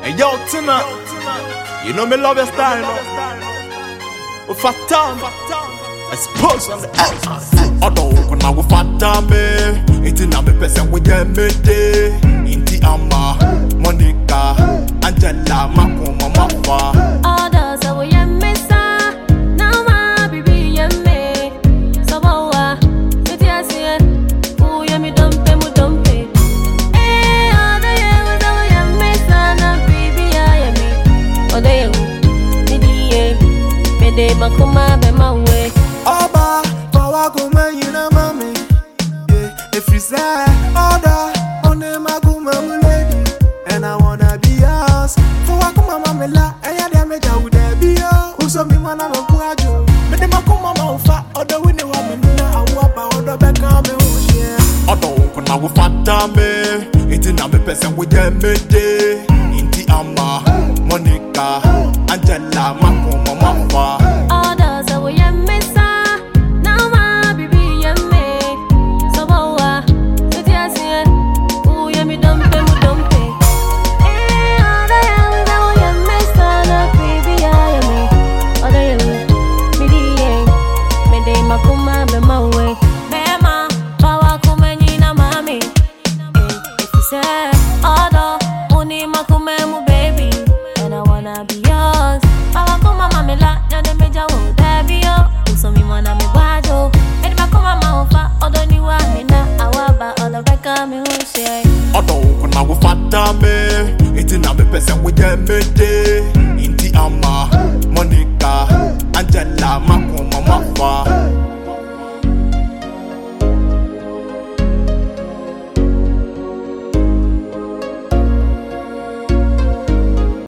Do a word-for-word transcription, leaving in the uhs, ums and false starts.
Hey yo, Tina, you know me love your style, no? With fat time, expose on the X. Although when I with fat time, it's in a me person with them day. Inti Amma, Monica, Angela, Mako, Mama, all those I will miss now my baby me. So what? It is here. Who you me dump me, mu dump me. Eh, all the years I will miss na baby I me. All the years, me die, me de makuma be my way. Oba, power go me you know mommy. Yeah, if you say order, on the maguma lady, and I wanna be yours. For wakuma mama la, and ya damage I would be yo. Who saw me when I'm a guajo? Me de makuma mama fa, order we know I'm in a wapa, order back on me oh yeah. Although when I with fat time, it's in a me person with them day. Inti Amma, Monica, Angela, Mako, Mama. All those I will miss now my baby me. So what? It is here. Who you me dump me, mu dump me. Eh, all the years I will miss na baby I me. All the years, me die, me de makuma be my way. Bema, bawa kumenyi na mami. Eh, if you say order, uni makume mu baby, and I wanna be yours. Bawa kuma mami la, nyade meja wo debi yo. Uso mi mwana mi wajo. Edi makuma maufa, odo ni wa mina awaba, odo beka mi ushe. Although when I with fat time, it's in a me person with them day.